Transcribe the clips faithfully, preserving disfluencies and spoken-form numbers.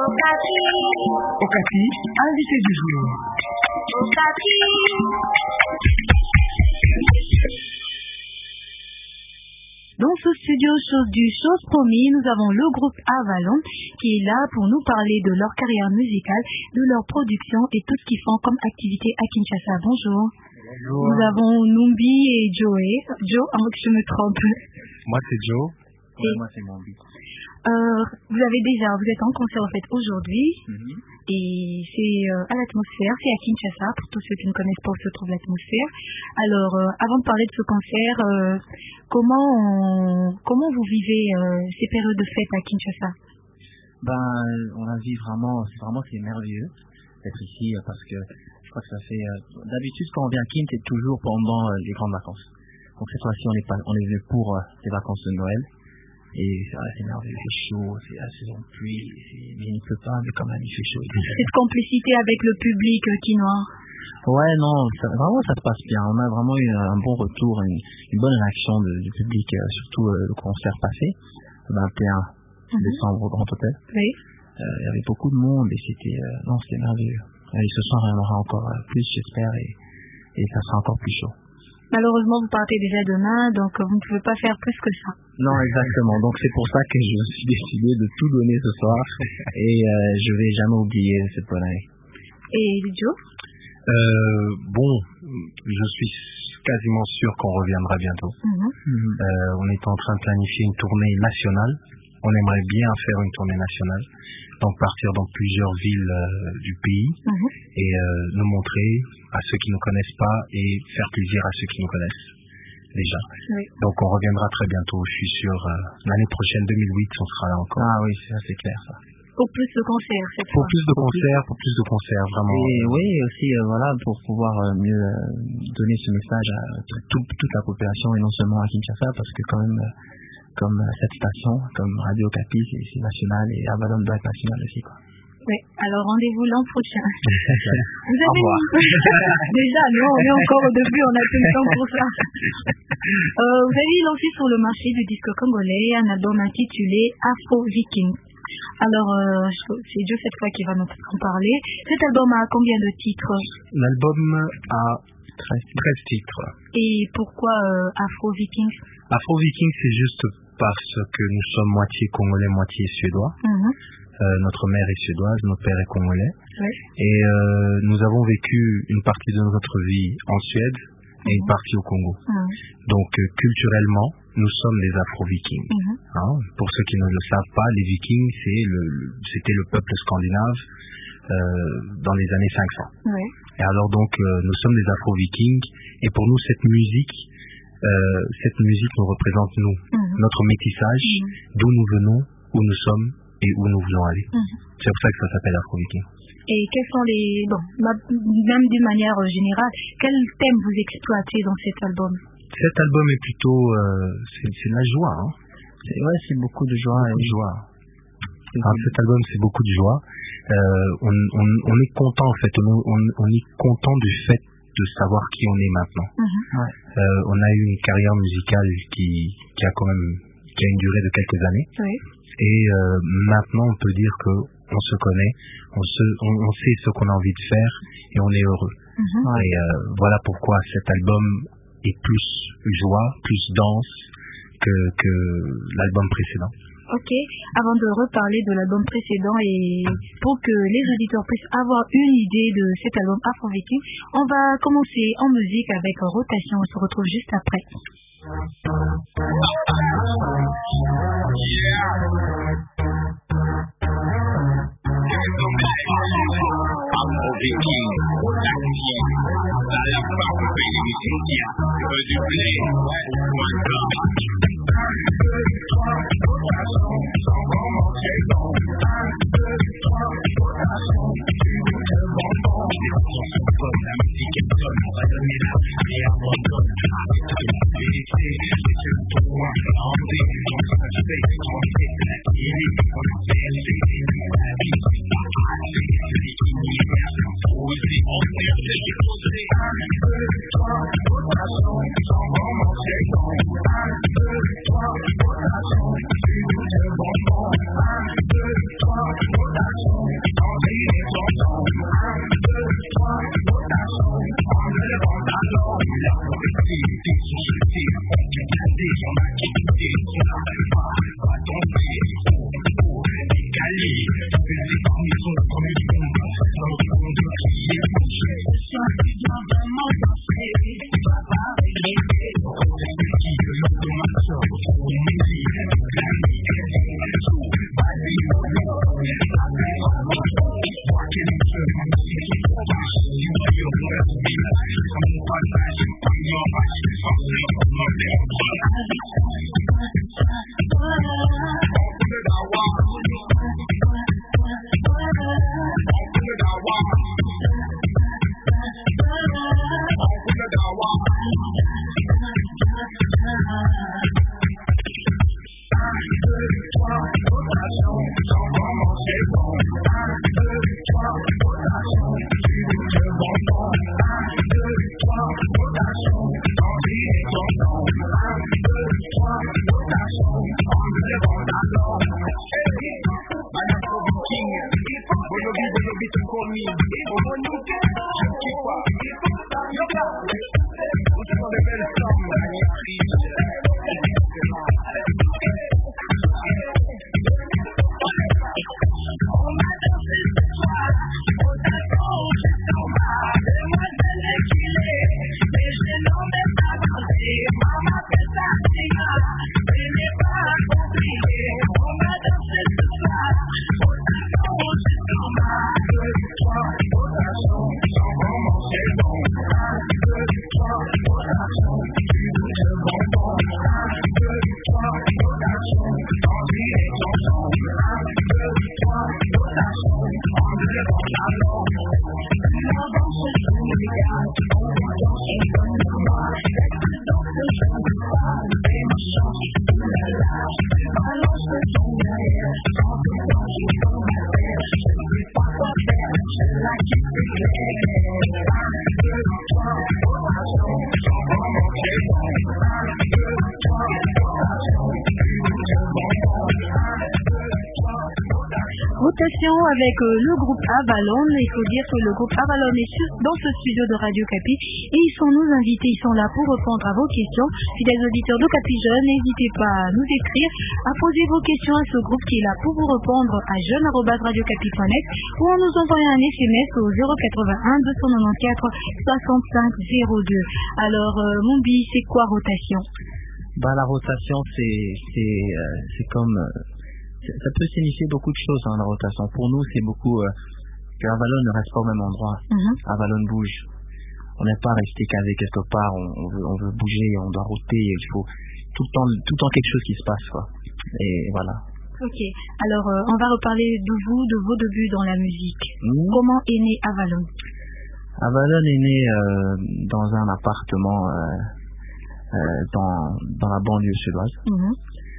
Okati, invité du jour. Dans ce studio chose du chose promis, nous avons le groupe Avalon qui est là pour nous parler de leur carrière musicale, de leur production et tout ce qu'ils font comme activité à Kinshasa. Bonjour. Bonjour. Nous avons Numbi et Joey. Joe, avant que je me trompe. Moi c'est Joe. Et ouais, moi c'est Numbi. Euh, vous avez déjà, vous êtes en concert en fait aujourd'hui. Mm-hmm. Et c'est euh, à l'atmosphère, c'est à Kinshasa, pour tous ceux qui ne connaissent pas où se trouve l'atmosphère. Alors, euh, avant de parler de ce concert, euh, comment on, comment vous vivez euh, ces périodes de fête à Kinshasa? Ben, on la vit vraiment, c'est vraiment c'est merveilleux d'être ici parce que je crois que ça fait, euh, d'habitude quand on vient à Kin, c'est toujours pendant euh, les grandes vacances. Donc cette fois-ci, on est, pas, on est venu pour euh, les vacances de Noël. Et c'est, ouais, c'est merveilleux, c'est chaud, c'est la saison de pluie, c'est, mais il ne pleut pas, mais quand même il fait chaud. Cette complicité avec le public euh, quinois. Ouais, non, ça, vraiment ça se passe bien. On a vraiment eu un bon retour, une, une bonne réaction de, du public, euh, surtout euh, le concert passé, le vingt et un mm-hmm. décembre au Grand Hôtel. Oui. Euh, il y avait beaucoup de monde et c'était, euh, non, c'était merveilleux. Et ce soir, il y en aura encore euh, plus, j'espère, et, et ça sera encore plus chaud. Malheureusement, vous partez déjà demain, donc vous ne pouvez pas faire plus que ça. Non, exactement. Donc c'est pour ça que je me suis décidé de tout donner ce soir et euh, je vais jamais oublier cette bonne année. Et Joe? euh, Bon, je suis quasiment sûr qu'on reviendra bientôt. Mm-hmm. Euh, on est en train de planifier une tournée nationale. On aimerait bien faire une tournée nationale, donc partir dans plusieurs villes euh, du pays mm-hmm. et euh, nous montrer à ceux qui ne connaissent pas et faire plaisir à ceux qui nous connaissent déjà. Oui. Donc on reviendra très bientôt, je suis sûr. Euh, l'année prochaine, deux mille huit, on sera là encore. Ah oui, ça c'est clair ça. Pour plus de concerts, cette Pour fois. plus de concerts, pour plus de concerts, vraiment. Et oui, aussi euh, voilà, pour pouvoir euh, mieux euh, donner ce message à tout, toute la population et non seulement à Kinshasa, parce que quand même, euh, comme euh, cette station, comme Radio Okapi, c'est, c'est national et Avalon doit être national aussi, quoi. Oui, alors rendez-vous l'an prochain. Vous avez déjà, non, on est encore au début, on a tout le temps pour ça. Euh, vous avez lancé sur le marché du disque congolais un album intitulé Afro Viking. Alors, euh, c'est Dieu cette fois qui va nous en parler. Cet album a combien de titres? L'album a treize titres. Et pourquoi euh, Afro Viking? Afro Viking, c'est juste parce que nous sommes moitié congolais, moitié suédois. Mm-hmm. Euh, notre mère est suédoise, notre père est congolais. Oui. Et euh, nous avons vécu une partie de notre vie en Suède et une partie au Congo. Mm-hmm. Donc euh, culturellement, nous sommes des Afro-Vikings. Mm-hmm. Hein, pour ceux qui ne le savent pas, les Vikings, c'est le, c'était le peuple scandinave euh, dans les années cinq cents. Oui. Et alors donc, euh, nous sommes des Afro-Vikings. Et pour nous, cette musique, euh, cette musique nous représente nous, mm-hmm. notre métissage, mm-hmm. d'où nous venons, où nous sommes et où nous voulons aller. Mm-hmm. C'est pour ça que ça s'appelle Afro-Viking. Et quels sont les... Bon, même d'une manière générale, quels thèmes vous exploitez dans cet album? Cet album est plutôt... Euh, c'est, c'est la joie. Hein. C'est, ouais, c'est beaucoup de joie. Beaucoup de joie. Enfin, cet album, c'est beaucoup de joie. Euh, on, on, on est content, en fait. On, on, on est content du fait de savoir qui on est maintenant. Mm-hmm. Ouais. Euh, on a eu une carrière musicale qui, qui a quand même... qui a une durée de quelques années. Oui. Et euh, maintenant, on peut dire que on se connaît, on, se, on, on sait ce qu'on a envie de faire et on est heureux. Mm-hmm. Et euh, voilà pourquoi cet album est plus joie, plus danse que, que l'album précédent. Ok, avant de reparler de l'album précédent et pour que les auditeurs puissent avoir une idée de cet album Afro Viking, on va commencer en musique avec Rotation. On se retrouve juste après. Afro-Viking, Rotation, la la femme paye du Cynthia, veut du blé, one drop. La musique est bonne, on va donner la vie et abandonne. La vérité, c'est le droit, en vie, on se fait, on fait la télé, on fait la vie, la vie, la vie, aussi on perd les choses. Un, deux, trois, rotation, sans vraiment c'est bon. Un, rotation, sans vraiment c'est bon. Un, deux, trois, rotation, tu bouges le bonbon. Un, deux, trois, rotation, envie et ton nom. Un, deux, trois, rotation, en levant la langue. Hey, I am Kobe King. Bolobi, Bolobi, tu connais. Omonuke, je ne kiffe pas. Yoga, vous êtes dans des belles formes, magnifiques. Avec euh, le groupe Avalon. Il faut dire que le groupe Avalon est dans ce studio de Radio Capi et ils sont nos invités, ils sont là pour répondre à vos questions. Fidèles auditeurs de Capi Jeune, n'hésitez pas à nous écrire, à poser vos questions à ce groupe qui est là pour vous répondre à jeune arobase radio capi point net ou en nous envoyant un S M S au zéro quatre-vingt-un deux cent quatre-vingt-quatorze soixante-cinq zéro deux. Alors, euh, Mumbi, c'est quoi rotation? Bah, la rotation, c'est c'est euh, c'est comme euh, ça peut signifier beaucoup de choses, hein, la rotation. Pour nous, c'est beaucoup euh, que Avalon ne reste pas au même endroit. Mm-hmm. Avalon bouge. On n'est pas resté casé quelque part. On, on, veut, on veut bouger, on doit roter. Il faut tout le temps, tout le temps quelque chose qui se passe, quoi. Et voilà. Ok. Alors, euh, on va reparler de vous, de vos débuts dans la musique. Mm-hmm. Comment est né Avalon? Avalon est né euh, dans un appartement euh, euh, dans dans la banlieue suédoise. Mm-hmm.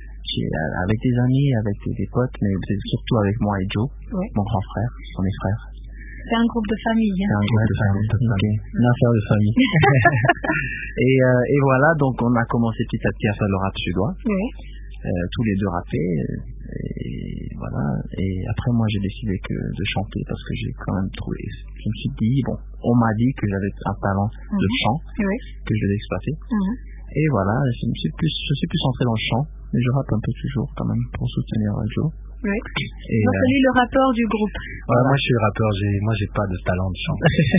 Avec des amis, avec des, des potes, mais surtout avec moi et Joe, ouais. Mon grand frère, on est frères. C'est un groupe de famille. Hein. C'est un groupe de famille, de famille. Okay. Une affaire de famille. et, euh, et voilà, donc on a commencé petit à petit à faire le rap suédois. Oui. Euh, tous les deux rappés. Et voilà. Et après, moi, j'ai décidé que de chanter parce que j'ai quand même trouvé. Je me suis dit, bon, on m'a dit que j'avais un talent mm-hmm. de chant, oui. que je devais exploiter. Mm-hmm. Et voilà, je me suis plus, je suis plus centré dans le chant. Mais je rappe un peu toujours quand même pour soutenir Joe. Oui. Et donc, celui euh, le rappeur du groupe. Ouais, moi je suis rappeur, j'ai, moi j'ai pas de talent de chant.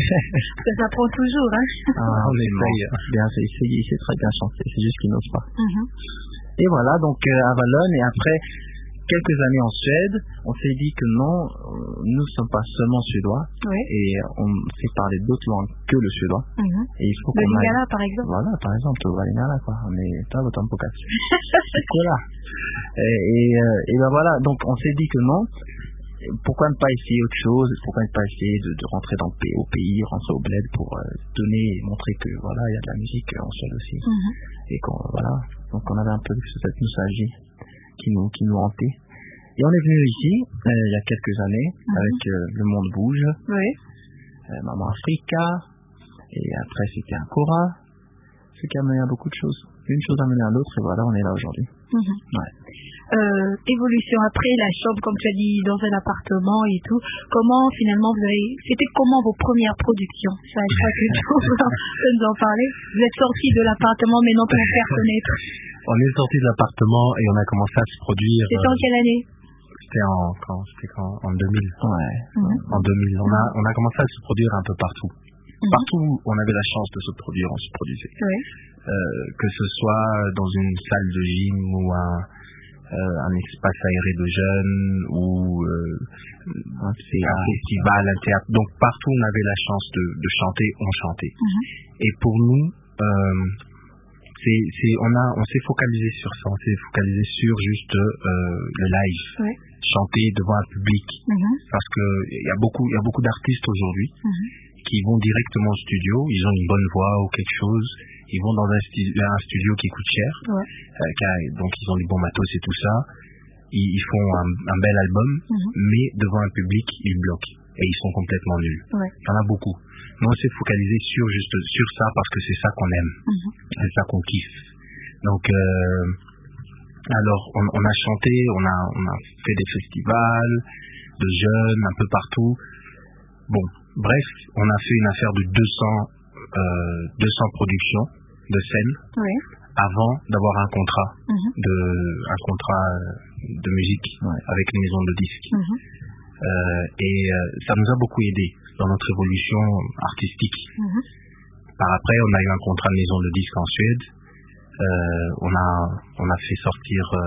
Ça s'apprend toujours, hein. Ah, on essaye. Bien, c'est, c'est, c'est très bien chanté, c'est juste qu'il n'ose pas. Mm-hmm. Et voilà, donc euh, Avalon, et après quelques années en Suède, on s'est dit que non, nous ne sommes pas seulement suédois, oui. Et on sait parler d'autres langues que le suédois. Mm-hmm. Et il faut le qu'on lingala, aille... par exemple. Voilà, par exemple, le lingala, quoi. On est pas autant de podcast. Voilà. Et, et, et ben voilà, donc on s'est dit que non. Pourquoi ne pas essayer autre chose? Pourquoi ne pas essayer de, de rentrer dans le pays, au pays, rentrer au bled pour euh, donner et montrer que voilà, il y a de la musique en Suède aussi. Mm-hmm. Et qu'on voilà, donc on avait un peu cette nostalgie qui nous qui nous hantait. Et on est venu ici euh, il y a quelques années mm-hmm. avec euh, Le Monde Bouge, oui. euh, Maman Africa, et après c'était un Cora, ce qui a mené à beaucoup de choses. Une chose a mené à l'autre et voilà, on est là aujourd'hui. Mm-hmm. Ouais. Euh, évolution après la chambre, comme tu as dit, dans un appartement et tout. Comment finalement vous avez, c'était comment vos premières productions? Ça, je crois que tu peux nous en parler. Vous êtes sortis de l'appartement, mais non pour vous faire connaître. On est sortis de l'appartement et on a commencé à se produire. C'était en quelle année? C'était en quand, c'était quand, en deux mille. Ouais. Mm-hmm. En deux mille, on a on a commencé à se produire un peu partout. Mm-hmm. Partout où on avait la chance de se produire, on se produisait. Oui. Euh, que ce soit dans une salle de gym ou un Euh, un espace aéré de jeunes ou euh, un, un festival, un théâtre. Donc partout où on avait la chance de, de chanter, on chantait. Mm-hmm. Et pour nous, euh, c'est, c'est, on a, on s'est focalisé sur ça. On s'est focalisé sur juste euh, le live, ouais. Chanter devant un public, mm-hmm. Parce que il y a beaucoup, il y a beaucoup d'artistes aujourd'hui mm-hmm. qui vont directement au studio. Ils ont une bonne voix ou quelque chose. Ils vont dans un studio, un studio qui coûte cher, ouais. euh, car, donc ils ont du bon matos et tout ça. ils, ils font un, un bel album, Mhm. mais devant un public, ils bloquent. Et ils sont complètement nuls. Ouais. Il y en a beaucoup. Nous, on s'est focalisé sur, juste, sur ça parce que c'est ça qu'on aime. Mhm. C'est ça qu'on kiffe. Donc, euh, alors, on, on a chanté, on a, on a fait des festivals de jeunes un peu partout. Bon, bref, on a fait une affaire de deux cents, euh, deux cents productions de scènes Ouais. avant d'avoir un contrat, Mhm. de, un contrat de musique avec une maison de disques. Mhm. Euh, et euh, ça nous a beaucoup aidé dans notre évolution artistique. Mhm. Par après, on a eu un contrat de maison de disques en Suède. Euh, on a on a fait sortir euh,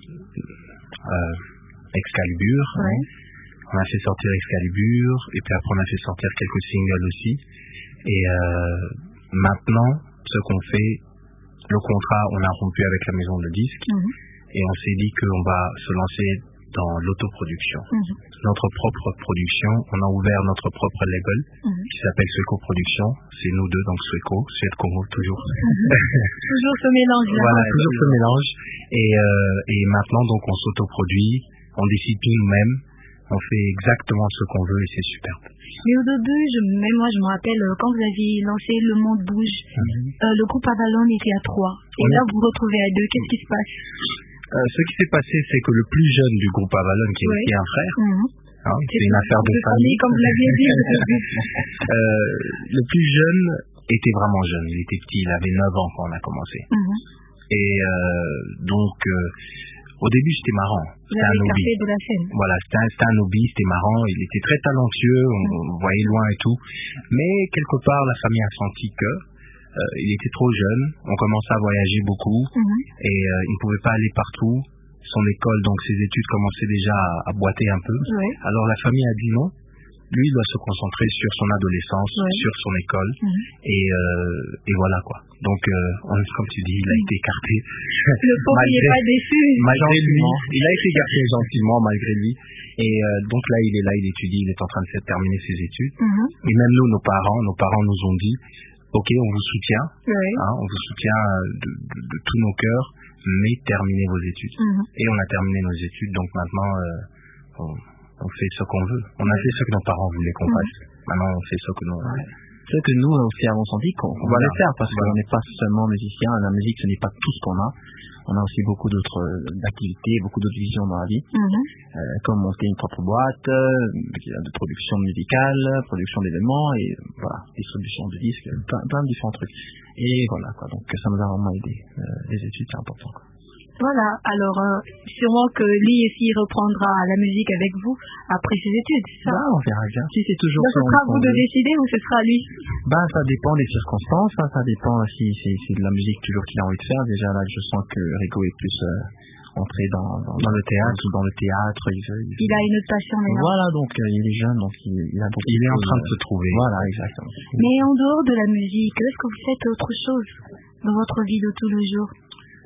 euh, Excalibur. Ouais. On a fait sortir Excalibur et puis après on a fait sortir quelques singles aussi. Et euh, maintenant, ce qu'on fait, le contrat, on l'a rompu avec la maison de disques. Mhm. Et on s'est dit qu'on va se lancer dans l'autoproduction. Mhm. Notre propre production, on a ouvert notre propre label Mhm. qui s'appelle Sueco Production. C'est nous deux, donc Sueco, Suède Congo, toujours. Toujours ce mélange-là. Voilà, toujours ce mélange. Et, euh, et maintenant, donc, on s'autoproduit, on décide tout nous-mêmes, on fait exactement ce qu'on veut et c'est superbe. Mais au début, je, même moi, je me rappelle, euh, quand vous aviez lancé Le Monde Bouge, Mhm. euh, le groupe Avalon était à trois. Et Oui. là, vous vous retrouvez à deux. Qu'est-ce qui se passe? Euh, ce qui s'est passé, c'est que le plus jeune du groupe Avalon, qui est Oui. aussi un frère, Mhm. hein, c'est une affaire de famille, comme vous l'aviez dit. au début. euh, le plus jeune était vraiment jeune, il était petit, il avait neuf ans quand on a commencé. Mhm. Et euh, donc, euh, au début, c'était marrant. Vous C'était avez un hobby. écarté de la scène. Voilà, c'était un, c'était un hobby, c'était marrant, il était très talentueux, on, on le voyait loin et tout. Mais quelque part, la famille a senti que euh, il était trop jeune, on commençait à voyager beaucoup Mhm. et euh, il ne pouvait pas aller partout. Son école, donc ses études commençaient déjà à, à boiter un peu. Ouais. Alors la famille a dit non. Lui, il doit se concentrer sur son adolescence, Ouais. sur son école, Mhm. et, euh, et voilà quoi. Donc, euh, on, comme tu dis, il a Mhm. été écarté. Le pauvre, il Malgré- n'est pas déçu. Malgré lui, il a été écarté gentiment malgré lui. Et euh, donc là, il est là, il étudie, il est en train de faire terminer ses études. Mhm. Et même nous, nos parents, nos parents nous ont dit, ok, on vous soutient, Ouais. hein, on vous soutient de, de, de tous nos cœurs, mais terminez vos études. Mhm. Et on a terminé nos études, donc maintenant, euh, on, on fait ce qu'on veut. On a fait ce que nos parents voulaient qu'on Mhm. fasse. Maintenant, on fait ce que nous... Ce que nous aussi avons senti qu'on qu'on Voilà. va le faire parce Voilà. qu'on n'est pas seulement musicien, la musique ce n'est pas tout ce qu'on a. On a aussi beaucoup d'autres euh, activités, beaucoup d'autres visions dans la vie, Mhm. euh, comme monter une propre boîte, euh, de production musicale, production d'événements et euh, voilà, distribution de disques, plein, plein de différents trucs. Et voilà quoi, donc ça nous a vraiment aidé. Euh, les études c'est important quoi. Voilà, alors euh, sûrement que lui aussi reprendra la musique avec vous après ses études, c'est ça? Bah, on verra bien. Si c'est toujours Donc, ce son- sera à son vous de jeu. décider ou ce sera à lui? Ben, ça dépend des circonstances, hein, ça dépend si c'est c'est de la musique toujours qu'il a envie de faire. Déjà là, je sens que Rico est plus euh, entré dans, dans, Dans le théâtre. ou dans le théâtre. Il, veut- il, Il a une autre passion maintenant. Voilà, donc euh, il est jeune, donc il, il a beaucoup Il est en choses, train de euh, se trouver. Voilà, exactement. Mais en dehors de la musique, est-ce que vous faites autre chose dans votre vie de tous les jours?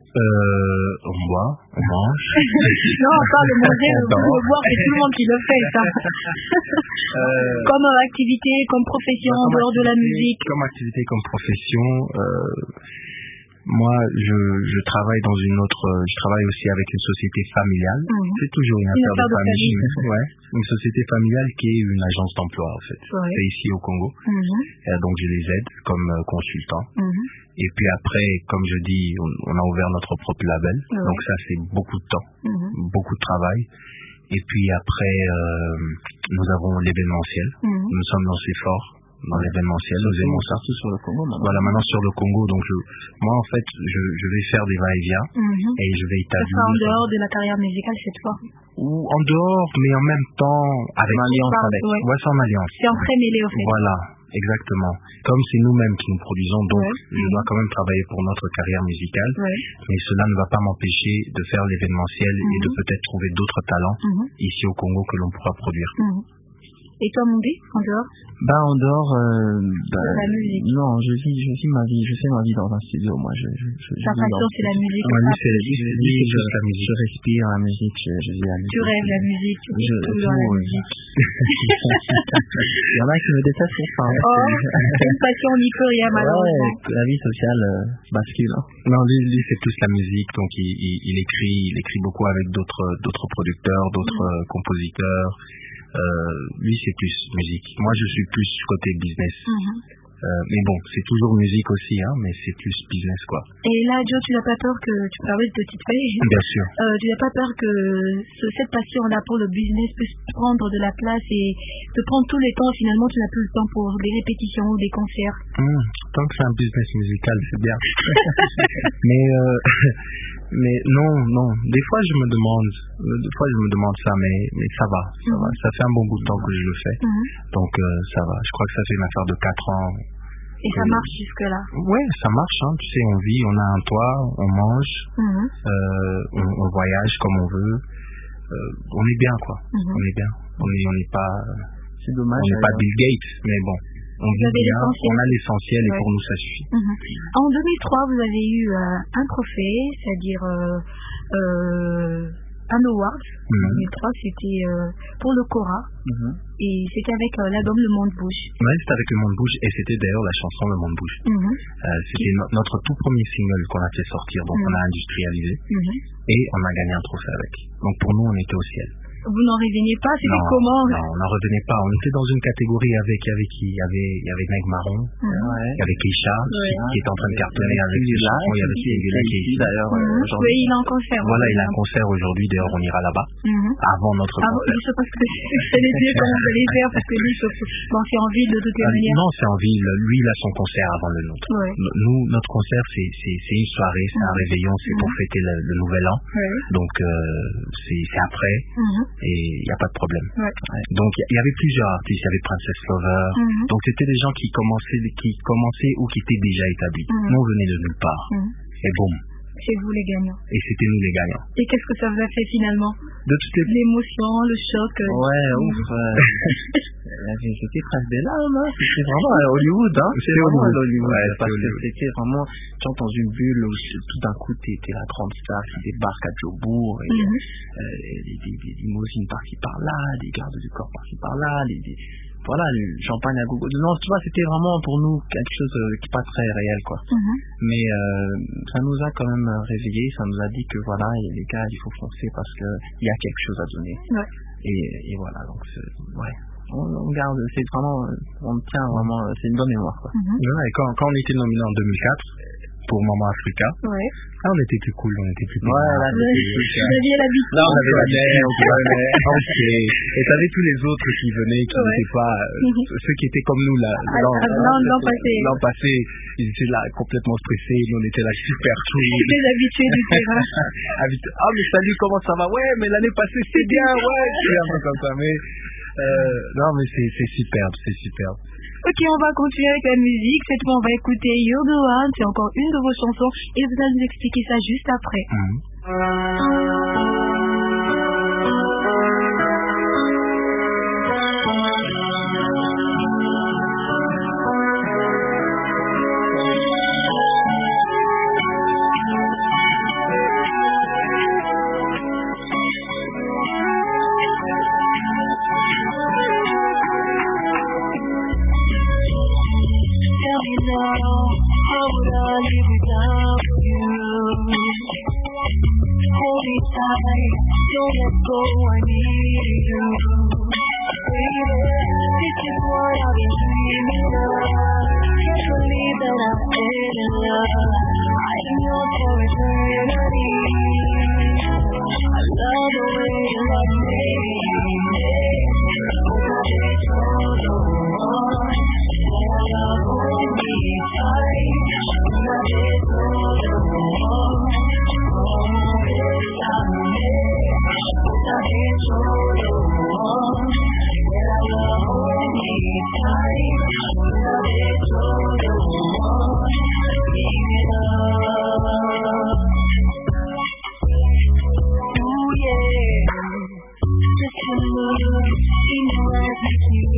Euh, on boit, on mange. Non, pas le manger, le, Non. le boire, c'est tout le monde qui le fait, ça. Euh, Comme euh, activité, comme profession, en comme dehors de la activité- musique. Comme activité, comme profession, euh, moi, je, je travaille dans une autre, je travaille aussi avec une société familiale. Mhm. C'est toujours une Une affaire de affaire de famille. famille. mais- ouais. Une société familiale qui est une agence d'emploi, en fait. Ouais. C'est ici au Congo. Mhm. Et donc, je les aide comme euh, consultant. Mhm. Et puis après, comme je dis, on, on a ouvert notre propre label. Ouais. Donc ça, c'est beaucoup de temps, Mhm. beaucoup de travail. Et puis après, euh, nous avons l'événementiel. Mhm. Nous sommes lancés fort dans l'événementiel. Nous aimons ça. Surtout sur le Congo maintenant. Voilà, maintenant sur le Congo, donc je, moi en fait, je, je vais faire des va-et-vient Mhm. et je vais Ça sera en établir. dehors de la carrière musicale cette fois. Ou en dehors, mais en même temps avec. En alliance Pardon, avec. ouais. Ouais, c'est en alliance. C'est entremêlé au fait. Voilà, exactement. Comme c'est nous-mêmes qui nous produisons, donc Ouais. je dois quand même travailler pour notre carrière musicale, Ouais. mais cela ne va pas m'empêcher de faire l'événementiel et de Mhm. peut-être trouver d'autres talents Mhm. ici au Congo que l'on pourra produire. Mhm. Et toi, Mondé, en dehors? Bah, en dehors, euh, bah, la musique. Non, je vis, je vis ma vie, je fais ma vie dans un studio, moi. Je, je, je, Ta passion, c'est la musique. Ouais, lui, c'est lui, c'est lui, c'est juste la musique. Je respire la musique, je, je vis la musique. Tu rêves la musique, tu vis tout dans la musique. Il y en a qui me détestent pour ça. Hein. Oh, c'est une passion, on n'y peut rien, malheureusement. Ouais, la vie sociale euh, bascule. Hein. Non, lui, lui c'est plus la musique, donc il, il, il écrit, il écrit beaucoup avec d'autres, d'autres producteurs, d'autres mmh. compositeurs. Euh, lui, c'est plus musique. Moi, je suis plus côté business. Mmh. Euh, mais bon, c'est toujours musique aussi, hein, mais c'est plus business, quoi. Et là, Joe, tu n'as pas peur que, tu parlais de petite feuille. Bien sûr. Euh, tu n'as pas peur que ce, cette passion-là pour le business puisse prendre de la place et te prendre tout le temps, finalement, tu n'as plus le temps pour des répétitions ou des concerts. Mmh, tant que c'est un business musical, c'est bien. mais, euh, mais non, non. Des fois, je me demande, des fois, je me demande ça, mais, mais ça va, ça mmh. va. Ça fait un bon bout de temps que je le fais. Mmh. Donc, euh, ça va. Je crois que ça fait une affaire de quatre ans. Et ça marche jusque-là? Ouais, ça marche, hein. Tu sais, on vit, on a un toit, on mange, mmh. euh, on, on voyage comme on veut. Euh, on est bien, quoi. Mmh. On est bien. On est, on n'est pas, c'est dommage, on n'est pas Bill Gates, mais bon. On vit bien, on a l'essentiel ouais. et pour nous, ça suffit. Mmh. En deux mille trois, vous avez eu euh, un trophée, c'est-à-dire euh, euh, un award. Mmh. En deux mille trois, c'était euh, pour le Cora. Mmh. Et c'était avec euh, l'album Le Monde Bouge. Oui, c'était avec Le Monde Bouge et c'était d'ailleurs la chanson Le Monde Bouge. Mmh. Euh, c'était no- notre tout premier single qu'on a fait sortir, donc mmh. on a industrialisé mmh. et on a gagné un trophée avec. Donc pour nous, on était au ciel. Vous n'en reveniez pas, c'était non, comment? Non, on n'en revenait pas. On était dans une catégorie avec avec qui il y avait il y avait Meg Marron, mmh. il y avait Keisha ouais. qui, qui est en train de cartonner avec ses chansons. Il y avait Sylvia qui est ici d'ailleurs. Mmh. Oui, il a un concert. Voilà, il a un concert aujourd'hui. D'ailleurs, on ira là-bas mmh. avant notre ah, concert. Je sais pas ce que j'allais dire, comment vous allez faire parce que lui, bon, c'est en ville de toute manière. Non, c'est en ville. Lui, il a son concert avant le nôtre. Ouais. Nous, notre concert, c'est c'est c'est une soirée, c'est mmh. un réveillon, c'est mmh. pour fêter le, le nouvel an. Ouais. Donc euh, c'est c'est après mmh. et il y a pas de problème. Ouais. Ouais. Donc il y avait plusieurs artistes, il y avait Princess Lover. Mm-hmm. Donc c'était des gens qui commençaient, qui commençaient ou qui étaient déjà établis. Mm-hmm. Nous on venait de nulle part. Mm-hmm. Et boum. C'est vous les gagnants. Et c'était nous les gagnants. Et qu'est-ce que ça vous a fait finalement? De toutes les... L'émotion, le choc. Ouais, ouf. C'était presque des larmes, hein. C'était vraiment à Hollywood, hein. C'était vraiment à Hollywood. Ouais, parce que c'était vraiment, genre dans une bulle où tout d'un coup t'es la grande star qui débarque à Jobourg et mm-hmm. euh, des, des, des limousines par-ci par-là, des gardes du corps par-ci par-là, des, des, voilà, le champagne à gogo. Non, tu vois, c'était vraiment pour nous quelque chose qui n'est pas très réel, quoi. Mm-hmm. Mais euh, ça nous a quand même réveillés, ça nous a dit que voilà, les gars, il faut foncer parce que il y a quelque chose à donner. Ouais. Et, et voilà, donc ouais. On, on garde, c'est vraiment, on tient vraiment, c'est une bonne mémoire, quoi. Mm-hmm. Ouais, et quand, quand on était nominé en deux mille quatre pour Maman Africa, ouais. là on était plus cool, on était plus cool. Ouais, là, vous aviez l'habitude. Là, on avait la neige, on prenait, okay. Et t'avais tous les autres qui venaient, qui ouais. n'étaient pas, euh, ceux qui étaient comme nous, là, l'an, l'an, l'an passé. L'an passé, ils étaient là, complètement stressés, nous on était là super cool. Les habitués du terrain. Ah, mais salut, comment ça va? Ouais, mais l'année passée, c'est bien, ouais, c'est un peu comme ça, mais, euh, non, mais c'est, c'est superbe, c'est superbe. Ok, on va continuer avec la musique. Cette fois, on va écouter You're the One. C'est encore une de vos chansons et vous allez nous expliquer ça juste après. Mmh. Don't let go, I need you. Baby, this is what I've been dreaming of. Can't believe that I'm in love. I am yours for eternity. I love the way you love me. Just a look in your eyes makes me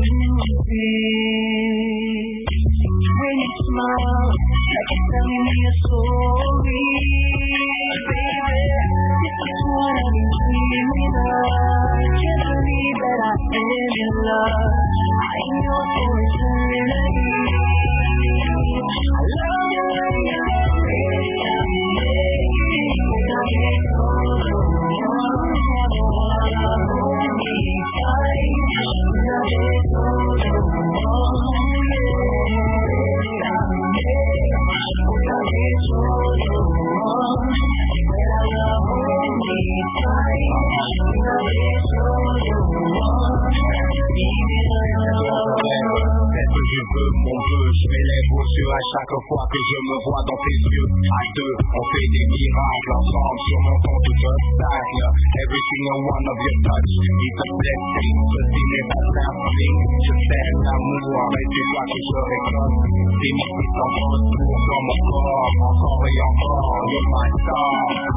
veux, mon vœu, je mets les beaux yeux à chaque fois que je me vois dans tes yeux. À deux, on fait des miracles ensemble sur mon compte d'obstacle. Every single one of your touch is a blessing. Ceci n'est pas simple, je t'aime l'amour, mais c'est toi que je récolte. Des mythes en retour dans mon corps, encore et encore, you're my star.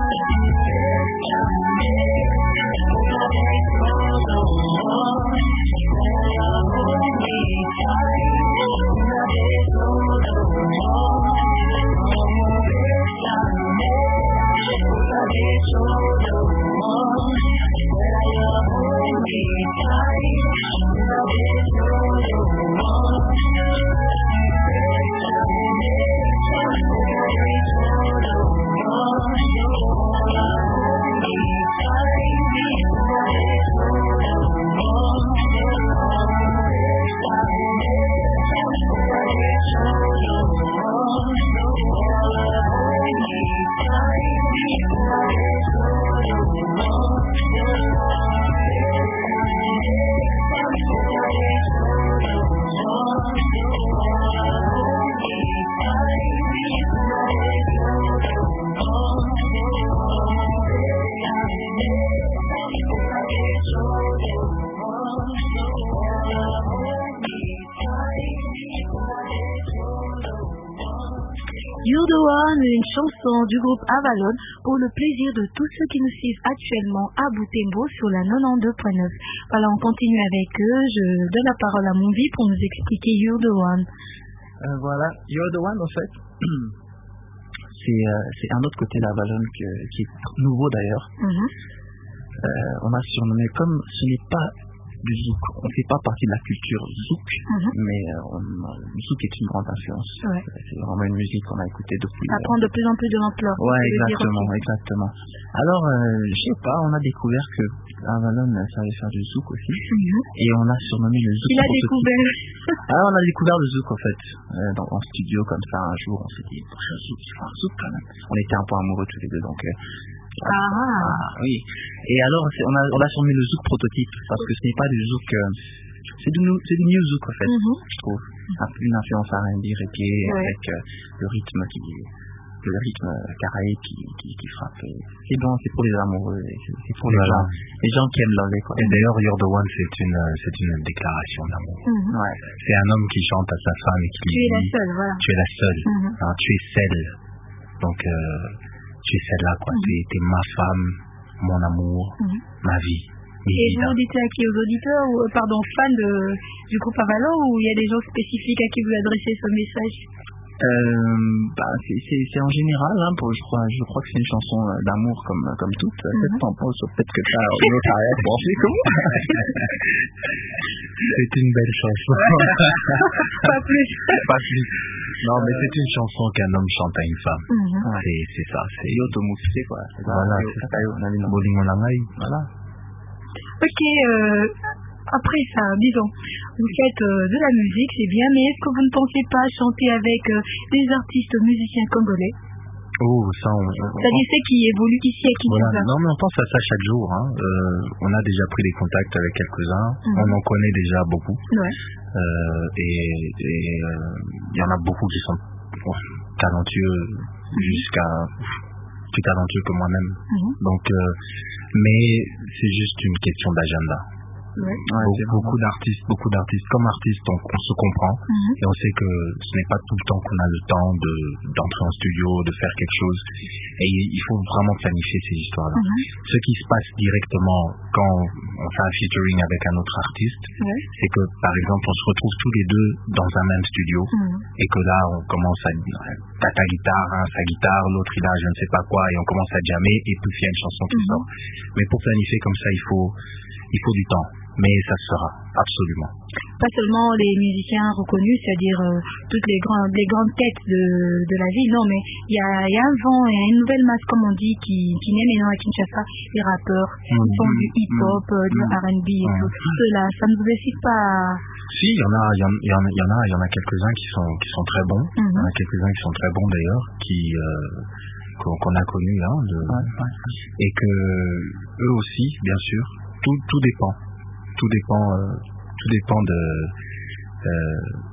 You're the One, une chanson du groupe Avalon pour le plaisir de tous ceux qui nous suivent actuellement à Butembo sur la quatre-vingt-douze point neuf. Voilà, on continue avec eux. Je donne la parole à Monvi pour nous expliquer You're the One. Euh, voilà, You're the One en fait, c'est, euh, c'est un autre côté d'Avalon que, qui est nouveau d'ailleurs. Mm-hmm. Euh, on a surnommé, comme ce n'est pas du zouk, on ne fait pas partie de la culture zouk, mm-hmm. mais euh, on, zouk est une grande influence. Ouais. C'est vraiment une musique qu'on a écoutée depuis. Ça prend de plus en plus de l'ampleur. Ouais, exactement, exactement. Alors, euh, je sais pas, on a découvert que Avalon savait faire du zouk aussi, mm-hmm. et on a surnommé le zouk. Il a découvert. Alors, on a découvert le zouk en fait, euh, dans, en studio comme ça un jour, on s'est dit, pour un zouk, il faut un zouk quand même. On était un peu amoureux tous les deux, donc. Euh, Ah, ah oui. Et alors on a on a surnommé le zouk prototype parce que ce n'est pas du zouk, euh, c'est du c'est du new zouk en fait, mm-hmm. je trouve. Un, une influence R and B reggae, ouais. avec euh, le rythme qui le rythme carré qui, qui qui frappe. C'est bon, c'est pour les amoureux, c'est, c'est pour les voilà. gens les gens qui aiment l'anglais quoi. Et d'ailleurs You're the One c'est une c'est une déclaration d'amour. Mm-hmm. Ouais. C'est un homme qui chante à sa femme et qui tu lui es dit, la seule, voilà. Tu es la seule, mm-hmm. hein, tu es celle. Donc euh, tu es celle-là, quoi. Mm-hmm. T'es, t'es ma femme, mon amour, mm-hmm. ma vie. Et vous le dites à qui? Aux auditeurs ou, pardon, fans de, du groupe Avalon, ou il y a des gens spécifiques à qui vous adressez ce message? Euh, bah, c'est, c'est, c'est en général, hein, pour, je crois, je crois que c'est une chanson d'amour comme, comme toutes. Mm-hmm. Peut-être t'en penses, peut-être que t'as une autre arrière pensée comme moi. C'est une belle chanson. Pas plus. Pas plus. Non, mais c'est une chanson qu'un homme chante à une femme. Mm-hmm. C'est, c'est ça. C'est Yotomoussé, quoi. C'est voilà, c'est ça. Voilà. Ok, euh, après ça, disons, vous faites euh, de la musique, c'est bien, mais est-ce que vous ne pensez pas chanter avec euh, des artistes musiciens congolais? Oh, ça, on... C'est-à-dire ceux qui évoluent ici à Kinshasa. Voilà. Non, mais on pense à ça chaque jour. Hein. Euh, on a déjà pris des contacts avec quelques-uns. Mm-hmm. On en connaît déjà beaucoup. Ouais. Euh, et il euh, y en a beaucoup qui sont oh, talentueux, mm-hmm. jusqu'à plus talentueux que moi-même. Mm-hmm. Donc, euh, mais c'est juste une question d'agenda. Ouais. Ouais, Be- beaucoup d'artistes, beaucoup d'artistes, comme artistes, on, on se comprend, mm-hmm. et on sait que ce n'est pas tout le temps qu'on a le temps de, d'entrer en studio, de faire quelque chose, et il faut vraiment planifier ces histoires-là. Mm-hmm. Ce qui se passe directement quand on fait un featuring avec un autre artiste, ouais. c'est que, par exemple, on se retrouve tous les deux dans un même studio, mm-hmm. et que là, on commence à, t'as ta guitare, hein, sa guitare, l'autre il a je ne sais pas quoi, et on commence à jammer, et puis il y a une chanson qui mm-hmm. sort. Mais pour planifier comme ça, il faut, il faut du temps. Mais ça se fera, absolument. Pas seulement les musiciens reconnus, c'est-à-dire euh, toutes les grandes, les grandes têtes de, de la ville, non, mais il y a, y a un vent et une nouvelle masse, comme on dit, qui, qui naît maintenant à Kinshasa, les rappeurs, qui mmh, font du hip-hop, mmh, du R and B et mmh. tout. Cela, ça ne vous excite pas à... Si, il y en a, il y en, y en, y en a, il y en a quelques-uns qui sont, qui sont très bons, il mmh. y en a quelques-uns qui sont très bons d'ailleurs, qui... Euh, qu'on, qu'on a connus, hein, de, ouais, ouais. et que eux aussi, bien sûr, tout, tout dépend. Tout dépend, euh, tout dépend de, euh,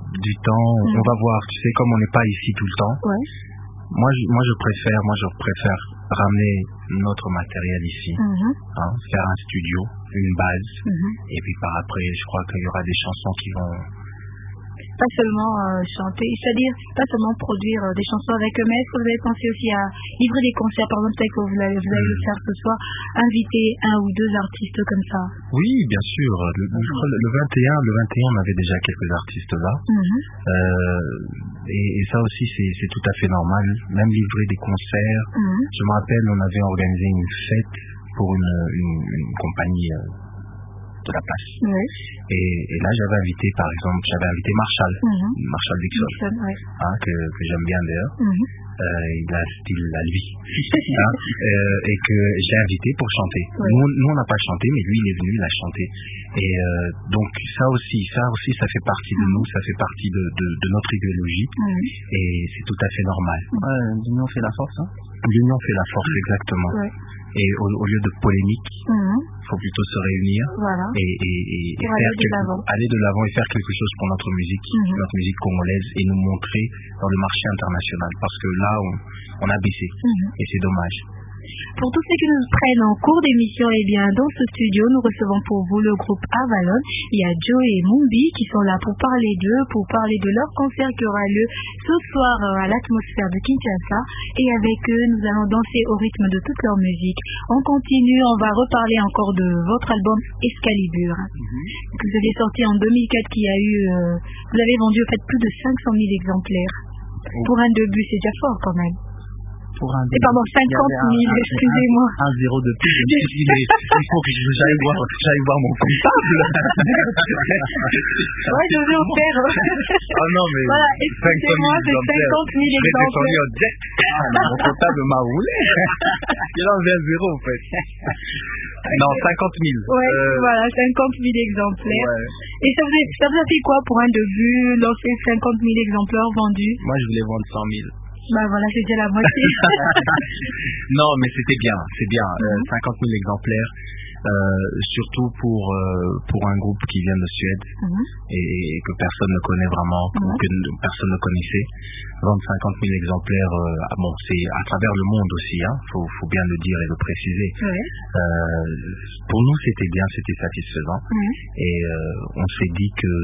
du temps, mmh. on va voir, tu sais, comme on n'est pas ici tout le temps, ouais. moi, je, moi je préfère, moi je préfère ramener notre matériel ici, mmh. hein, faire un studio, une base, mmh. et puis par après, je crois qu'il y aura des chansons qui vont... Pas seulement euh, chanter, c'est-à-dire pas seulement produire euh, des chansons avec eux, mais est-ce que vous avez pensé aussi à livrer des concerts, par exemple, que vous allez, vous allez le faire ce soir, inviter un ou deux artistes comme ça? Oui, bien sûr. Le, mmh. le, vingt et un, le vingt et un, on avait déjà quelques artistes là. Mmh. Euh, et, et ça aussi, c'est, c'est tout à fait normal. Même livrer des concerts. Mmh. Je me rappelle, on avait organisé une fête pour une, une, une compagnie euh, de la place. Oui. Et, et là, j'avais invité, par exemple, j'avais invité Marshall, mm-hmm. Marshall Dixon, Dixon ouais. hein, que, que j'aime bien d'ailleurs. Mm-hmm. Euh, il a un style à lui. hein, euh, et que j'ai invité pour chanter. Oui. Nous, nous, on n'a pas chanté, mais lui, il est venu, il a chanté. Et euh, donc, ça aussi, ça aussi, ça fait partie de nous, ça fait partie de, de, de notre idéologie. Mm-hmm. Et c'est tout à fait normal. Ouais, l'union fait la force, hein. L'union fait la force, exactement. Ouais. Et au, au lieu de polémique, il mmh. faut plutôt se réunir voilà. et, et, et, et faire aller, quelque, de aller de l'avant et faire quelque chose pour notre musique, mmh. notre musique congolaise, et nous montrer dans le marché international. Parce que là, on, on a baissé. Mmh. Et c'est dommage. Pour tous ceux qui nous prennent en cours d'émission, eh bien, dans ce studio, nous recevons pour vous le groupe Avalon. Il y a Joe et Mumbi qui sont là pour parler d'eux, pour parler de leur concert qui aura lieu ce soir à l'atmosphère de Kinshasa. Et avec eux, nous allons danser au rythme de toute leur musique. On continue, on va reparler encore de votre album Excalibur, mm-hmm. que vous avez sorti en deux mille quatre, qui a eu, euh, vous avez vendu en fait plus de cinq cent mille exemplaires. Oh. Pour un début, c'est déjà fort quand même. Pour un et pardon, cinquante mille, excusez-moi. Un, un zéro de plus, je me suis dit, mais il faut que j'aille voir, j'aille voir mon comptable. ouais, je vais au faire. Oh non, mais. Voilà, excusez-moi, c'est cinquante mille exemplaires. Ah, mon comptable m'a roulé. Il a enlevé un zéro, en fait. Non, cinquante mille. Ouais, euh... voilà, cinquante mille exemplaires. Ouais. Et ça vous, a, ça vous a fait quoi pour un début, lancer cinquante mille exemplaires vendus? Moi, je voulais vendre cent mille. Bah voilà, c'est déjà la moitié. Non, mais c'était bien, c'est bien. Mm-hmm. Euh, cinquante mille exemplaires, euh, surtout pour euh, pour un groupe qui vient de Suède mm-hmm. et, et que personne ne connaît vraiment, mm-hmm. ou que personne ne connaissait. Vendre cinquante mille exemplaires, euh, bon, c'est à travers le monde aussi, hein. Faut faut bien le dire et le préciser. Ouais. Euh, pour nous, c'était bien, c'était satisfaisant. Mm-hmm. Et euh, on s'est dit que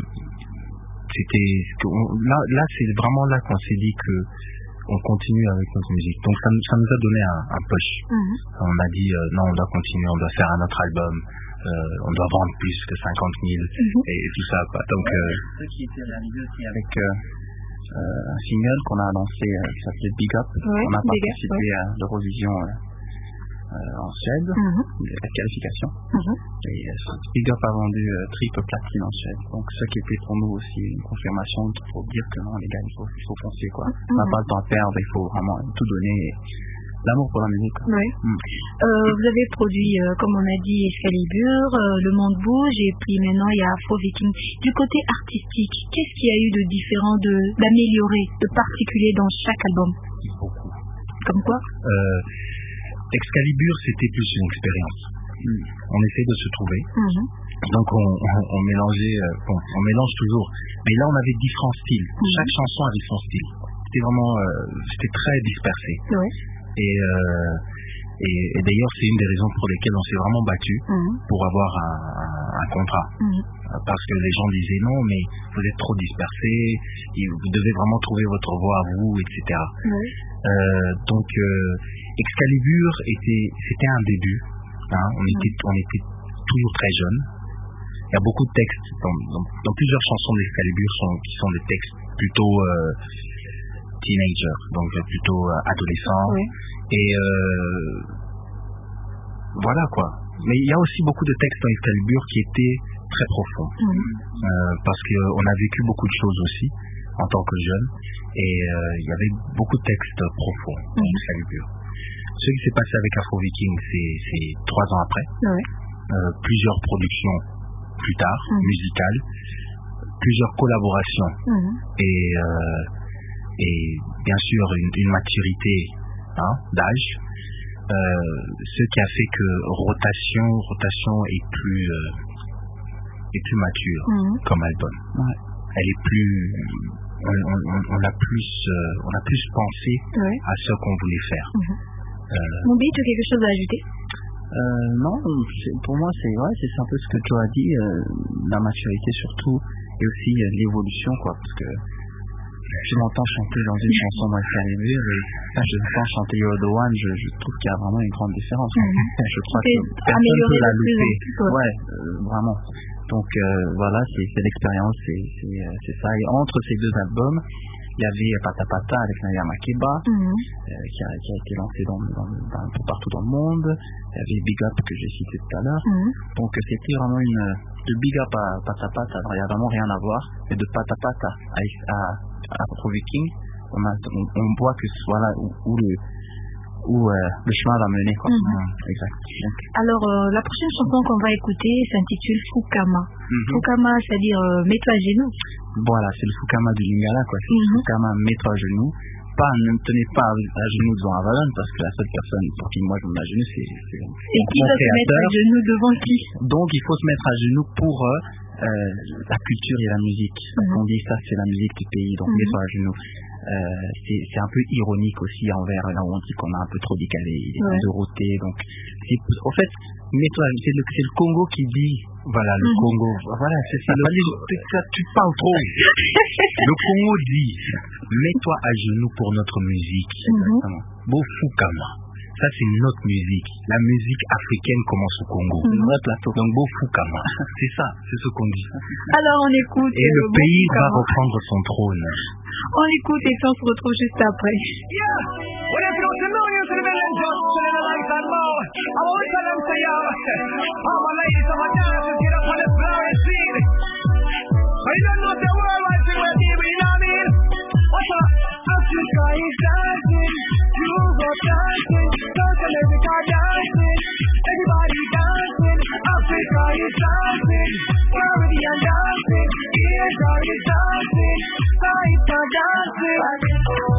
c'était que on, là là c'est vraiment là qu'on s'est dit que on continue avec notre musique. Donc ça, ça nous a donné un, un push. Mm-hmm. On a dit euh, non, on doit continuer, on doit faire un autre album, euh, on doit vendre plus que cinquante mille mm-hmm. et, et tout ça quoi. Donc ouais, euh, ce qui était réalisé aussi avec euh, euh, un single qu'on a lancé euh, qui s'appelait Big Up. Ouais, on a participé ouais. à l'Eurovision euh, Euh, en Suède, mm-hmm. la qualification. Mm-hmm. Et euh, Big Up a vendu euh, triple platine en Suède. Donc ce qui était pour nous aussi une confirmation qu'il faut dire que non les gars, il faut, il faut foncer quoi. Mm-hmm. On n'a pas le temps à perdre, il faut vraiment tout donner. Et l'amour pour la musique. Oui. Mm. Euh, vous avez produit, euh, comme on a dit, Excalibur, euh, Le Monde Bouge, et puis maintenant il y a Afro Viking. Du côté artistique, qu'est-ce qu'il y a eu de différent, de, d'amélioré, de particulier dans chaque album? Beaucoup. Comme quoi? euh, Excalibur, c'était plus une expérience. Mm. On essaie de se trouver. Mm-hmm. Donc on, on, on mélangeait, euh, bon, on mélange toujours. Mais là, on avait différents styles. Mm-hmm. Chaque chanson avait son style. C'était vraiment, euh, c'était très dispersé. Ouais. Et, euh, et, et d'ailleurs, c'est une des raisons pour lesquelles on s'est vraiment battu mm-hmm. pour avoir un, un, un contrat. Mm-hmm. Parce que les gens disaient non, mais vous êtes trop dispersés, vous devez vraiment trouver votre voix à vous, et cetera. Mm-hmm. Euh, donc euh, Excalibur était, c'était un début. Hein, on mm-hmm. était, on était toujours très jeunes. Il y a beaucoup de textes dans, dans, dans plusieurs chansons d'Excalibur sont, qui sont des textes plutôt euh, teenager, donc plutôt euh, adolescents. Oui. Et euh, voilà quoi. Mais il y a aussi beaucoup de textes dans Excalibur qui étaient très profonds, mmh. euh, parce qu'on a vécu beaucoup de choses aussi en tant que jeunes, et euh, il y avait beaucoup de textes profonds mmh. dans Excalibur. Ce qui s'est passé avec Afro Viking, c'est, c'est trois ans après, oui. euh, plusieurs productions plus tard, mmh. musicales, plusieurs collaborations, mmh. et euh, et bien sûr une, une maturité hein, d'âge, euh, ce qui a fait que rotation rotation est plus euh, est plus mature mmh. comme album. Ouais. elle est plus, on, on, on a plus, euh, on a plus pensé ouais. à ce qu'on voulait faire. Mm-hmm. Euh, Mombi, tu as quelque chose à ajouter? Euh, non, pour moi c'est ouais, c'est un peu ce que Joe a dit, euh, la maturité surtout, et aussi euh, l'évolution, quoi, parce que je m'entends chanter dans une chanson moi c'est arrivé, là je m'entends chanter You're the One, je, je trouve qu'il y a vraiment une grande différence. Mm-hmm. Je crois que personne peut la louper. Ouais, euh, vraiment. Donc euh, voilà, c'est, c'est l'expérience, c'est, c'est, c'est ça. Et entre ces deux albums, il y avait Pata Pata avec Naya Makeba, mm-hmm. euh, qui, a, qui a été lancé dans, dans, dans, un peu partout dans le monde. Il y avait Big Up que j'ai cité tout à l'heure. Mm-hmm. Donc c'était vraiment une... De Big Up à Pata Pata, il n'y a vraiment rien à voir. Et de Pata Pata à, à, à Afro-Viking, on, a, on, on voit que voilà où, où le... où euh, le chemin va mener, quoi. Mm-hmm. Exact. Donc. Alors euh, la prochaine chanson qu'on va écouter s'intitule Fukama. Mm-hmm. Fukama, c'est-à-dire euh, mets-toi à genoux. Voilà, c'est le Fukama du Lingala, quoi. C'est mm-hmm. le Fukama, mets-toi à genoux. Pas, ne me tenez pas à genoux devant Avalon, parce que la seule personne pour qui moi je me mets à genoux, c'est, c'est et qui doit se mettre à genoux devant qui? Donc il faut se mettre à genoux pour euh, euh, la culture et la musique. Mm-hmm. On dit ça, c'est la musique du pays, donc mm-hmm. mets-toi à genoux. Euh, c'est, c'est un peu ironique aussi envers là où on dit qu'on a un peu trop décalé, il est ouais. Dorothée, donc c'est, en fait mets-toi, c'est le, c'est le Congo qui dit voilà le mm-hmm. Congo, voilà c'est ça, le, ça tu parles trop. Le Congo dit mets-toi à genoux pour notre musique. Mm-hmm. Bofukama, ça c'est notre musique, la musique africaine commence au Congo, mm-hmm. le vrai plateau, donc Bofukama, c'est ça, c'est ce qu'on dit. Alors on écoute et le pays va reprendre son trône. On écoute et puis on se retrouve juste après. Yeah. Well, if you don't know you to the villain just chilling the lights and more. I won't tell them say yo. All my ladies and my dancers get up on the floor and sing. But you don't know the worldwide thing where people, you know what I mean? What's up? Africa is dancing. You go dancing. South America dancing. Everybody dancing. Africa is dancing. Caribbean dancing. Asia is dancing. Lights are dancing.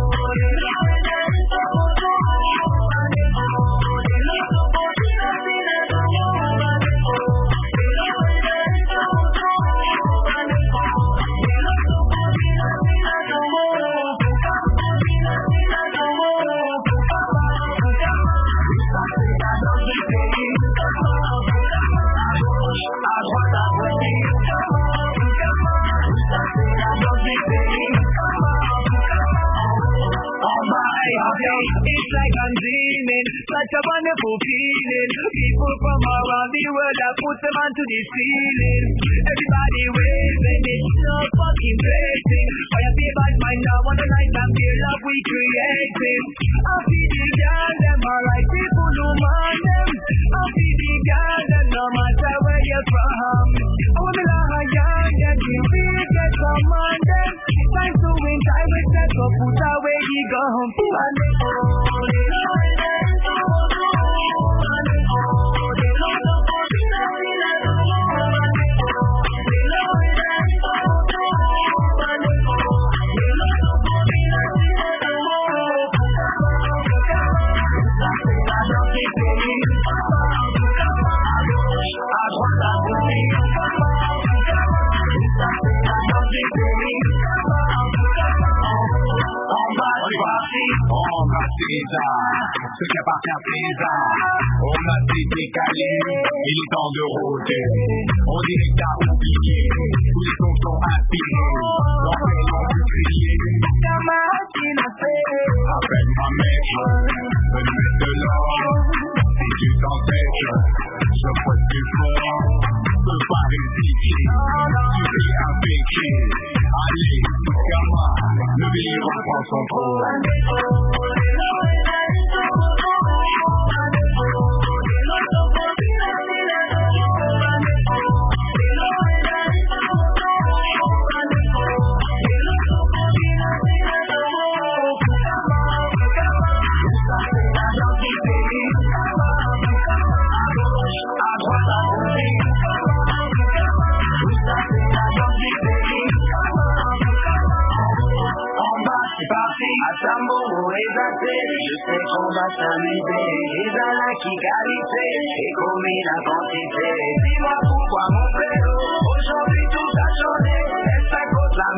It's like I'm dreaming, such a wonderful feeling. People from around the world, I put them onto the ceiling. Everybody waving, it's so fucking blazing. I have the bad mind now on the night and feel love we creating. I feel the girl, them alright, people who want them. I feel the girl, them no matter where you're from. I want to lie young, them we get some on them. Time to win, time with that, so put away the gun. Ce qui appartient à César, on a dit décalé, il est temps de rôder. On dirait qu'à oublier, tous les sons sont inspirés. L'enfer du crier, la machine à faire. Appelle-moi maître, me mettre de l'or. Si tu t'entêtes, je crois que tu fort. Peux pas résister, tu fais un péché. Allez, Fukama, le pays reprend son trône. Je sais qu'on va s'amuser, les alas qui carissent et commis la quantité. Dis-moi pourquoi mon frère, aujourd'hui tout a changé. Est-ce à cause de la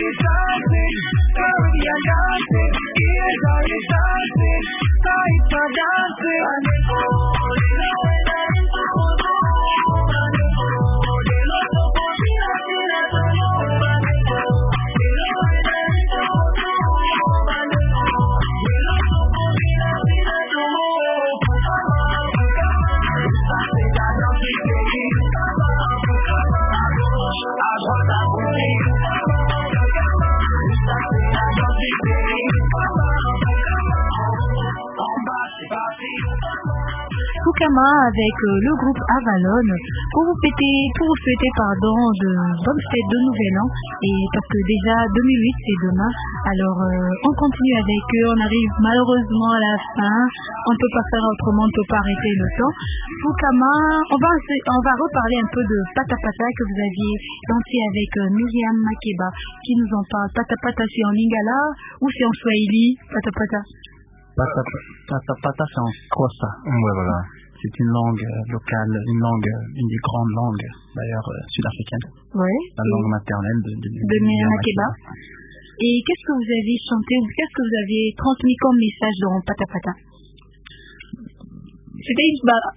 Fukama avec euh, le groupe Avalon pour vous fêter, pour vous souhaiter pardon de bonnes fêtes de Nouvel An, et parce que déjà deux mille huit c'est demain, alors euh, on continue avec eux, on arrive malheureusement à la fin, on ne peut pas faire autrement, on ne peut pas arrêter le temps. Fukama, on va, on va reparler un peu de Pata Pata que vous aviez dansé avec euh, Myriam Makeba qui nous en parle. Pata Pata c'est en lingala ou c'est en swahili? Pata Pata Pata Pata, pata c'est en Xhosa. Ouais, voilà. C'est une langue euh, locale, une langue, euh, une des grandes langues d'ailleurs euh, sud-africaines. Ouais. La langue maternelle de, de, de, de Myriam Makeba. Et qu'est-ce que vous avez chanté ou qu'est-ce que vous avez transmis comme message dans Pata Pata? C'était une bah,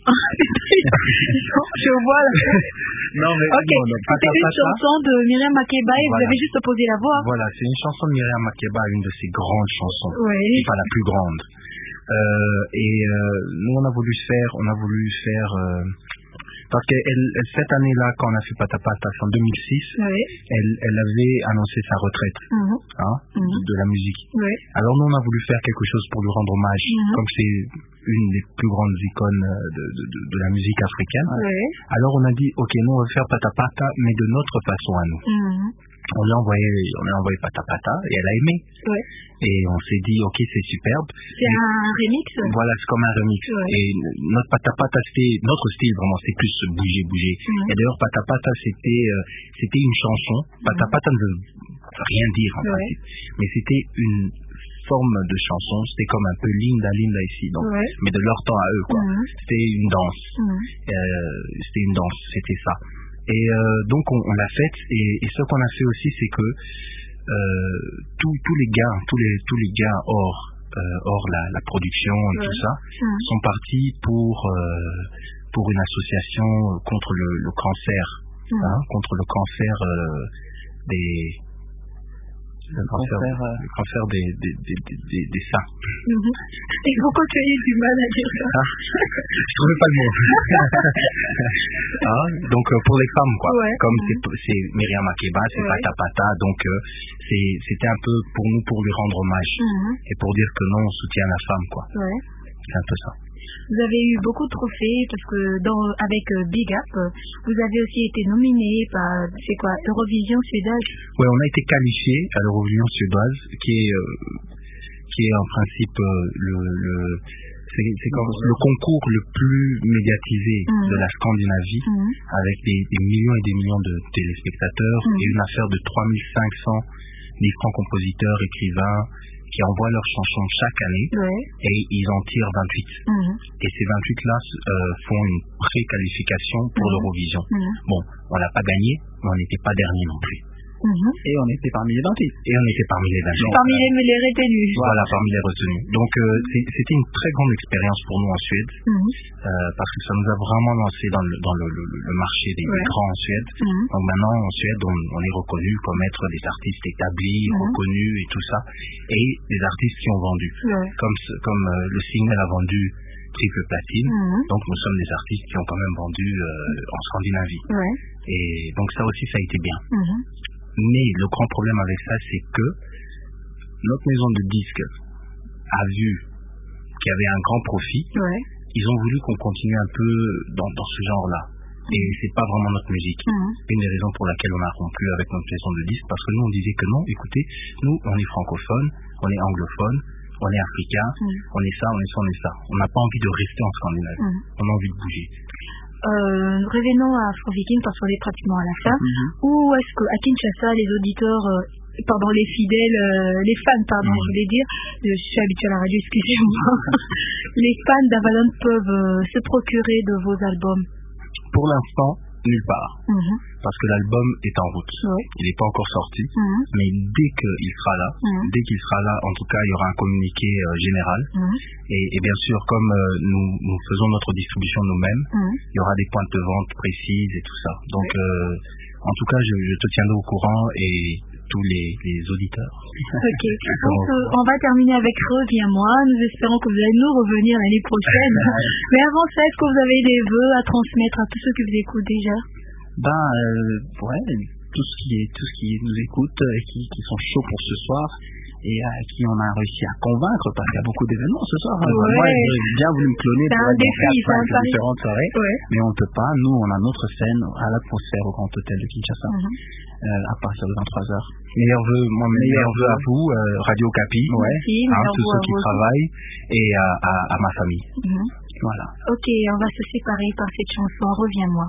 je vois là. Non mais ok, non, non, c'était une chanson de Myriam Makeba et voilà. Vous avez juste posé la voix. Voilà, c'est une chanson de Myriam Makeba, une de ses grandes chansons. Oui. Enfin la plus grande. Euh, et euh, nous on a voulu faire, on a voulu faire euh, parce que elle, elle, cette année-là, quand on a fait Pata Pata, c'est en deux mille six, oui. elle, elle avait annoncé sa retraite mm-hmm. hein, mm-hmm. De, de la musique. Oui. Alors nous on a voulu faire quelque chose pour lui rendre hommage, mm-hmm. comme c'est une des plus grandes icônes de, de, de, de la musique africaine. Oui. Alors on a dit, ok, nous on va faire Pata Pata, mais de notre façon à nous. Mm-hmm. On lui a envoyé, on lui a envoyé Pata Pata et elle a aimé. Ouais. Et on s'est dit, ok, c'est superbe. C'est et un remix. Voilà, c'est comme un remix. Ouais. Et notre Pata Pata, c'était notre style vraiment, c'est plus bouger, bouger. Mm-hmm. Et d'ailleurs, Pata Pata, c'était, euh, c'était une chanson. Pata Pata ne veut rien dire en ouais. principe, mais c'était une forme de chanson. C'était comme un peu Linda, Linda ici, donc, ouais. mais de leur temps à eux, quoi. Mm-hmm. C'était une danse. Mm-hmm. Euh, c'était une danse, c'était ça. Et euh, donc on, on l'a faite et, et ce qu'on a fait aussi c'est que euh, tous, tous les gars, tous les tous les gars hors euh, hors la, la production et ouais. tout ça mmh. sont partis pour euh, pour une association contre le, le cancer, mmh. hein, contre le cancer euh, des le cancer, cancer, euh... le cancer des, des, des, des, des seins. Mm-hmm. Et pourquoi tu as eu du mal à dire ça? Ah, je trouvais pas le mot. Hein, donc euh, pour les femmes, quoi. Ouais. Comme mm-hmm. c'est, c'est Myriam Makeba, c'est ouais. Pata Pata, donc euh, c'est, c'était un peu pour nous pour lui rendre hommage mm-hmm. et pour dire que non, on soutient la femme, quoi. Ouais. C'est un peu ça. Vous avez eu beaucoup de trophées parce que dans, avec euh, Big Up, vous avez aussi été nominé par, c'est quoi, Eurovision suédoise? Oui, on a été qualifié à l'Eurovision suédoise, qui est, euh, qui est en principe euh, le, le, c'est, c'est comme le concours le plus médiatisé mmh. de la Scandinavie, mmh. avec des, des millions et des millions de téléspectateurs mmh. et une affaire de trois mille cinq cents différents compositeurs, écrivains, qui envoient leurs chansons chaque année ouais. et ils en tirent vingt-huit. Mmh. Et ces vingt-huit-là euh, font une pré-qualification pour mmh. l'Eurovision. Mmh. Bon, on l'a pas gagné, mais on n'était pas dernier non plus. Mmh. Et on était parmi les vingt-huit. Et on était parmi les vingt-huit. Parmi les, les retenus. Voilà, parmi les retenus. Donc euh, c'est, c'était une très grande expérience pour nous en Suède, mmh. euh, parce que ça nous a vraiment lancé dans le, dans le, le, le marché des, ouais. des grands en Suède. Mmh. Donc maintenant en Suède, on, on est reconnu comme être des artistes établis, mmh. reconnus et tout ça, et des artistes qui ont vendu. Ouais. Comme, comme euh, le single a vendu triple platine, mmh. donc nous sommes des artistes qui ont quand même vendu euh, en Scandinavie. Ouais. Et donc ça aussi, ça a été bien. Mmh. Mais le grand problème avec ça, c'est que notre maison de disques a vu qu'il y avait un grand profit. Ouais. Ils ont voulu qu'on continue un peu dans, dans ce genre-là. Mmh. Et c'est pas vraiment notre musique. Mmh. Une des raisons pour laquelle on a rompu avec notre maison de disques, parce que nous, on disait que non, écoutez, nous, on est francophone, on est anglophone, on est africain, mmh. on est ça, on est ça, on est ça. On n'a pas envie de rester en Scandinavie. Mmh. On a envie de bouger. Euh, revenons à Afro Viking parce qu'on est pratiquement à la fin. Mm-hmm. Où est-ce qu'à Kinshasa, les auditeurs, euh, pardon, les fidèles, euh, les fans, pardon, mm-hmm. je voulais dire, je suis habituée à la radio, excusez-moi, les fans d'Avalon peuvent euh, se procurer de vos albums? Pour l'instant, nulle part. Mm-hmm. Parce que l'album est en route. Oui. Il n'est pas encore sorti. Mm-hmm. Mais dès qu'il sera là, mm-hmm. dès qu'il sera là, en tout cas, il y aura un communiqué euh, général. Mm-hmm. Et, et bien sûr, comme euh, nous, nous faisons notre distribution nous-mêmes, mm-hmm. il y aura des points de vente précises et tout ça. Donc, oui. euh, en tout cas, je, je te tiendrai au courant et tous les, les auditeurs. Ok. Donc, euh, on va terminer avec Reviens-moi. Nous espérons que vous allez nous revenir l'année prochaine. Mais avant ça, est-ce que vous avez des vœux à transmettre à tous ceux qui vous écoutent déjà? Ben, euh, ouais, tout ce qui est, tout ce qui nous écoute et qui, qui sont chauds pour ce soir et à qui on a réussi à convaincre parce qu'il y a beaucoup d'événements ce soir. Ouais. Moi, j'ai bien voulu me cloner pour être défi, dans cinq différentes soirées, ouais. Mais on ne peut pas. Nous, on a notre scène à l'atmosphère au Grand Hôtel de Kinshasa. Mm-hmm. Euh, à partir de vingt-trois heures. Meilleur vœu, moi, meilleur vœu à vous, euh, Radio Capi, ouais, Merci, hein, tous ceux qui travaillent, et à, à, à ma famille. Mm-hmm. Voilà. Ok, on va se séparer par cette chanson. Reviens-moi.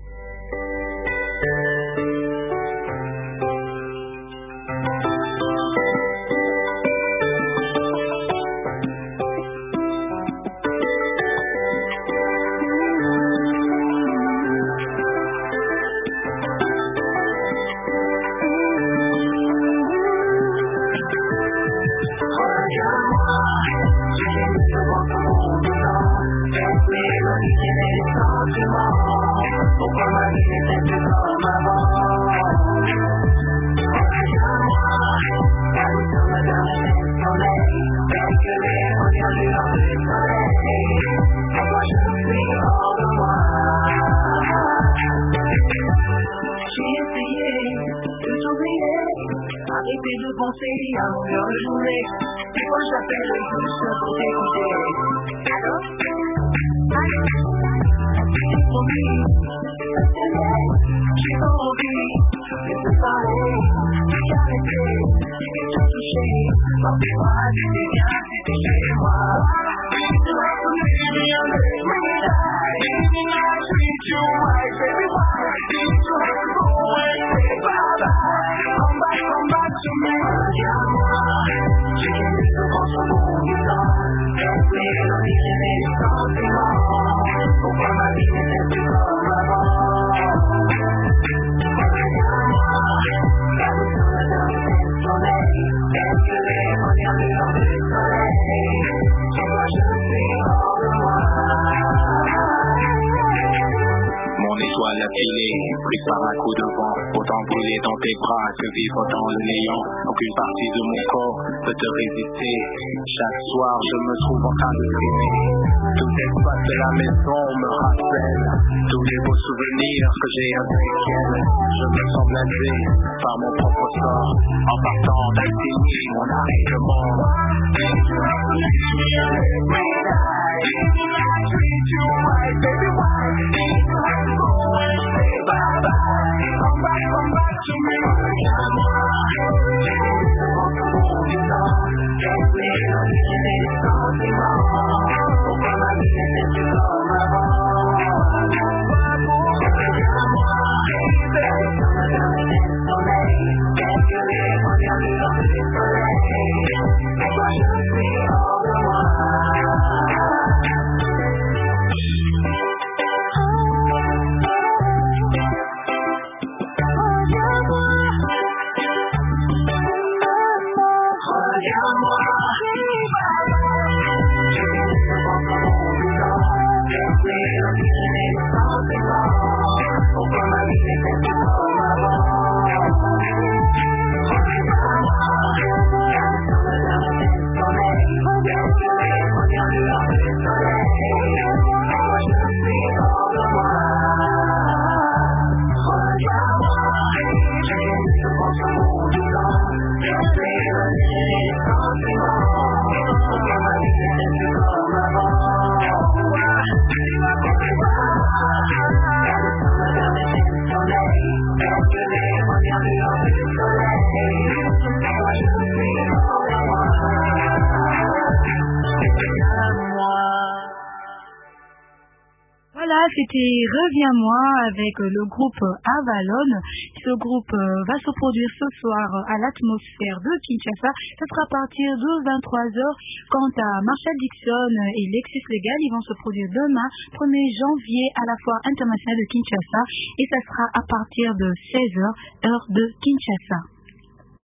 Arrêtez de penser à longueur de journée. Des fois j'appelle juste pour t'écouter. Allô? C'est promis. J'ai pas envie de te parler. J'ai arrêté de te toucher. Rappelez-moi, c'était bien, c'était chez moi. Tu as promis de rien avec mes médailles. I treat you right, baby, why? You have to go and say bye-bye. Come back, come back to me. Reviens-moi. J'ai aimé ce grand monde du temps. Mais l'origine et les sentiments. Pourquoi ma vie n'était plus comme avant? Reviens-moi. La douceur de notre soleil. Est-ce que les regards dans le soleil? Moi je suis hors de moi. Mon étoile a filé, prise par un coup de vent. Autant brûler dans tes bras que vivre dans le néant. Aucune partie de mon corps peut te résister. Chaque soir je me trouve en train de prier. Tout l'espace de la maison me rappelle tous les beaux souvenirs que j'ai avec elle. Je me sens blasé par mon propre sort en partant d'activer mon arrêt de mort. Come back, come back to me. Reviens-moi. J'ai aimé ce grand monde du temps. Mais l'origine et les sentiments. Pourquoi ma vie n'était plus comme avant? Reviens-moi. La douceur me donne le soleil. Quelques rêves regardent dans le soleil. Pourquoi je suis hors de moi? Come Voilà, c'était Reviens-moi avec le groupe Avalon. Ce groupe va se produire ce soir à l'atmosphère de Kinshasa. Ce sera à partir de vingt-trois heures. Quant à Marshall Dixon et Lexus Legal, ils vont se produire demain, premier janvier, à la Foire internationale de Kinshasa. Et ça sera à partir de seize heures, heure de Kinshasa.